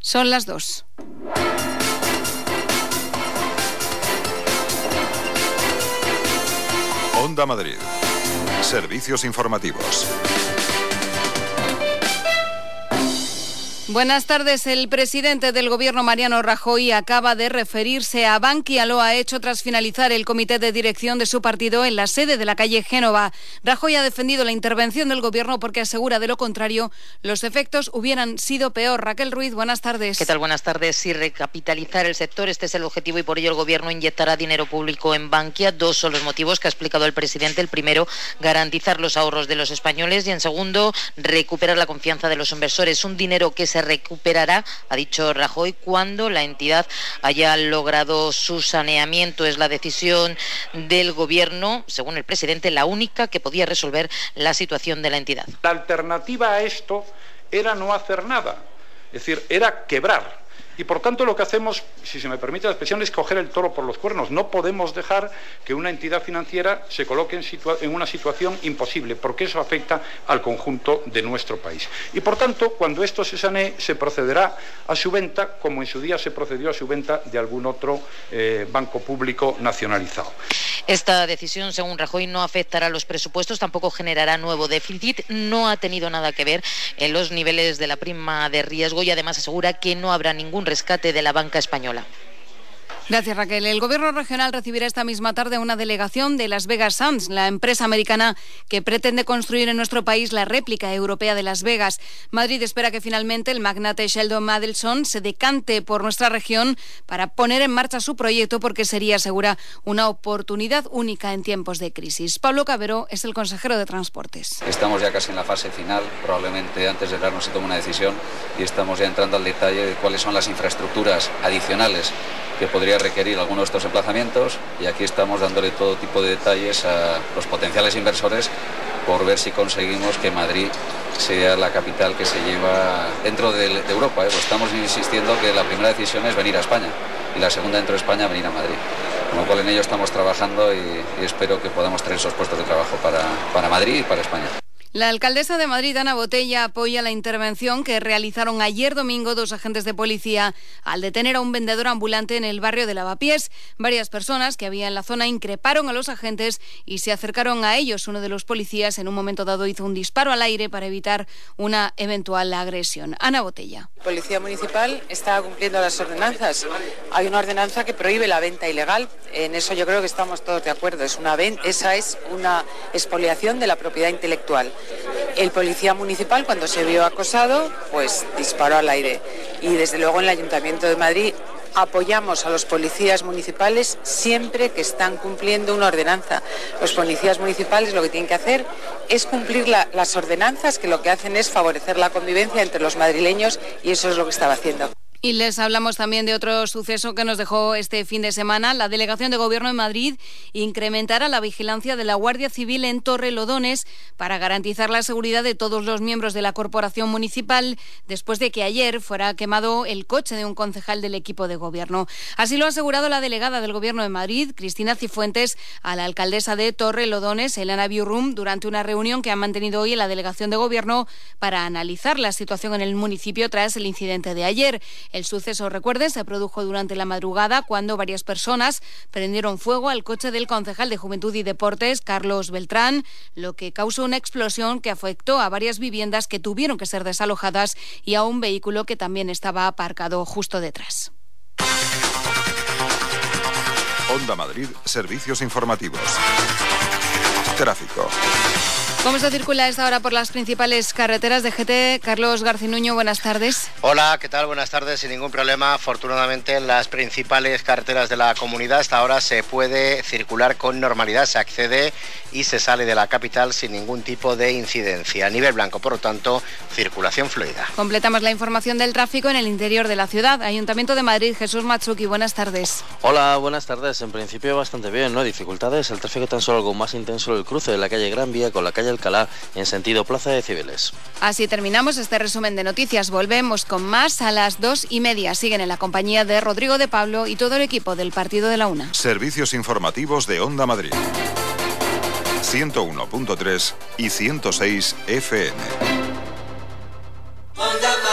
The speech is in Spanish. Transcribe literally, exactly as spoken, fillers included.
Son las dos. Onda Madrid. Servicios informativos. Buenas tardes. El presidente del Gobierno, Mariano Rajoy, acaba de referirse a Bankia. Lo ha hecho tras finalizar el comité de dirección de su partido en la sede de la calle Génova. Rajoy ha defendido la intervención del Gobierno porque asegura, de lo contrario, los efectos hubieran sido peor. Raquel Ruiz, buenas tardes. ¿Qué tal? Buenas tardes. Sí, recapitalizar el sector, este es el objetivo y por ello el Gobierno inyectará dinero público en Bankia. Dos son los motivos que ha explicado el presidente. El primero, garantizar los ahorros de los españoles y en segundo, recuperar la confianza de los inversores. Un dinero que se recuperará, ha dicho Rajoy, cuando la entidad haya logrado su saneamiento. Es la decisión del Gobierno, según el presidente, la única que podía resolver la situación de la entidad. La alternativa a esto era no hacer nada, es decir, era quebrar. Y por tanto lo que hacemos, si se me permite la expresión, es coger el toro por los cuernos. No podemos dejar que una entidad financiera se coloque en, situa- en una situación imposible, porque eso afecta al conjunto de nuestro país. Y por tanto, cuando esto se sanee, se procederá a su venta, como en su día se procedió a su venta de algún otro eh, banco público nacionalizado. Esta decisión, según Rajoy, no afectará a los presupuestos, tampoco generará nuevo déficit, no ha tenido nada que ver en los niveles de la prima de riesgo y además asegura que no habrá ningún rescate de la banca española. Gracias, Raquel. El Gobierno regional recibirá esta misma tarde una delegación de Las Vegas Sands, la empresa americana que pretende construir en nuestro país la réplica europea de Las Vegas. Madrid espera que finalmente el magnate Sheldon Adelson se decante por nuestra región para poner en marcha su proyecto porque sería, asegura, una oportunidad única en tiempos de crisis. Pablo Cabero es el consejero de Transportes. Estamos ya casi en la fase final, probablemente antes de verano se tome una decisión y estamos ya entrando al detalle de cuáles son las infraestructuras adicionales que podría requerir alguno de estos emplazamientos y aquí estamos dándole todo tipo de detalles a los potenciales inversores por ver si conseguimos que Madrid sea la capital que se lleva dentro de, de Europa. ¿eh? Pues estamos insistiendo que la primera decisión es venir a España y la segunda dentro de España venir a Madrid. Con lo cual en ello estamos trabajando y, y espero que podamos traer esos puestos de trabajo para, para Madrid y para España. La alcaldesa de Madrid, Ana Botella, apoya la intervención que realizaron ayer domingo dos agentes de policía al detener a un vendedor ambulante en el barrio de Lavapiés. Varias personas que había en la zona increparon a los agentes y se acercaron a ellos. Uno de los policías en un momento dado hizo un disparo al aire para evitar una eventual agresión. Ana Botella. La Policía Municipal está cumpliendo las ordenanzas. Hay una ordenanza que prohíbe la venta ilegal. En eso yo creo que estamos todos de acuerdo. Es una ven- esa es una expoliación de la propiedad intelectual. El policía municipal, cuando se vio acosado, pues disparó al aire. Y desde luego en el Ayuntamiento de Madrid apoyamos a los policías municipales siempre que están cumpliendo una ordenanza. Los policías municipales lo que tienen que hacer es cumplir la, las ordenanzas, que lo que hacen es favorecer la convivencia entre los madrileños y eso es lo que estaba haciendo. Y les hablamos también de otro suceso que nos dejó este fin de semana. La Delegación de Gobierno en Madrid incrementará la vigilancia de la Guardia Civil en Torrelodones para garantizar la seguridad de todos los miembros de la corporación municipal después de que ayer fuera quemado el coche de un concejal del equipo de gobierno. Así lo ha asegurado la delegada del Gobierno de Madrid, Cristina Cifuentes, a la alcaldesa de Torrelodones, Elena Biurrum, durante una reunión que han mantenido hoy en la Delegación de Gobierno para analizar la situación en el municipio tras el incidente de ayer. El suceso, recuerden, se produjo durante la madrugada cuando varias personas prendieron fuego al coche del concejal de Juventud y Deportes, Carlos Beltrán, lo que causó una explosión que afectó a varias viviendas que tuvieron que ser desalojadas y a un vehículo que también estaba aparcado justo detrás. Onda Madrid, servicios informativos. Tráfico. ¿Cómo se circula a esta hora por las principales carreteras de G T? Carlos Garcinuño, buenas tardes. Hola, ¿qué tal? Buenas tardes. Sin ningún problema, afortunadamente en las principales carreteras de la comunidad hasta ahora se puede circular con normalidad, se accede y se sale de la capital sin ningún tipo de incidencia. A nivel blanco, por lo tanto, circulación fluida. Completamos la información del tráfico en el interior de la ciudad. Ayuntamiento de Madrid, Jesús Matsuki, buenas tardes. Hola, buenas tardes. En principio bastante bien, ¿no? Dificultades, el tráfico tan solo algo más intenso el cruce de la calle Gran Vía con la calle Alcalá en sentido Plaza de Cibeles. Así terminamos este resumen de noticias. Volvemos con más a las dos y media. Siguen en la compañía de Rodrigo de Pablo y todo el equipo del Partido de la Una. Servicios informativos de Onda Madrid. ciento uno punto tres y ciento seis F M. Onda